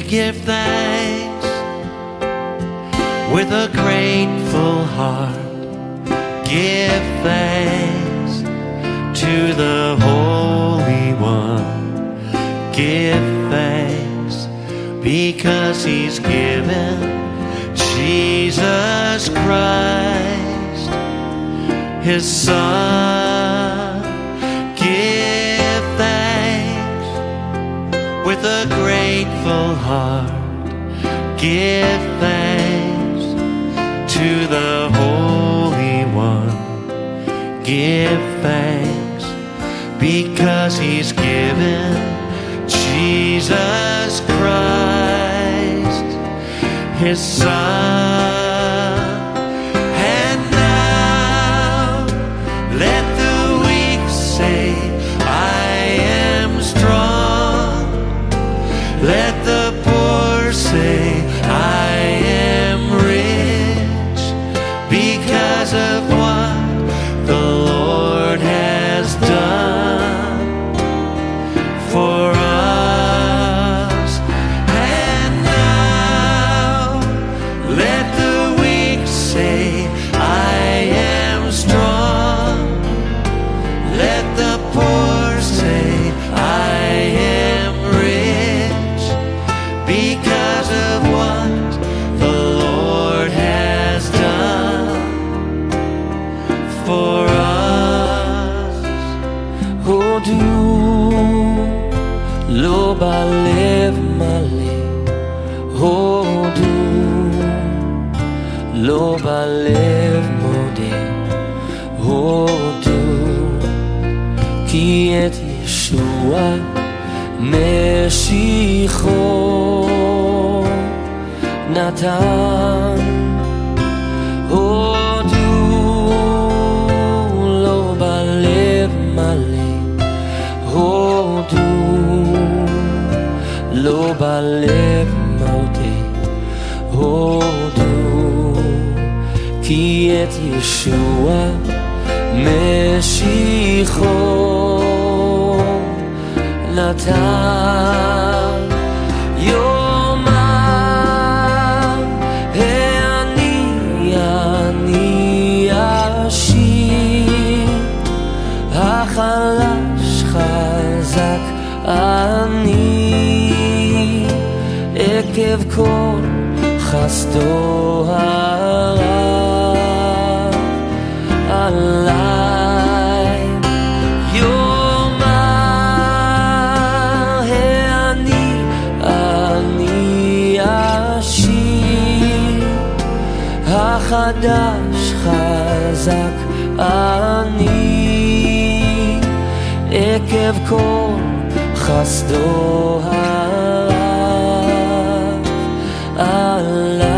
give thanks with a grateful heart. Give thanks to the Holy One. Give thanks because He's given Jesus Christ, His Son. Give thanks with a grateful heart. Give thanks to the Holy One. Give thanks because He's given Jesus Christ, His Son. And now let the weak say, I am strong. Let the poor say, I am rich, because of what the Lord has done for us. And now let the weak say, I am strong. Let the poor say, I am rich, because of what the Lord has done for us. הודו לא בלב מלא, הודו לא בלב מודה, הודו כי את ישוע משיחו נתן. הודו לא בלב מלא, הודו לא בלב מודה, הודו כי את ישוע משיחו נתן. יאמר אני עשיר, החלש חזק אני, עקב כל חסדו הרב עליי. יאמר אני עשיר, החדש חזק אני, עקב כל חסדו הרב עליי.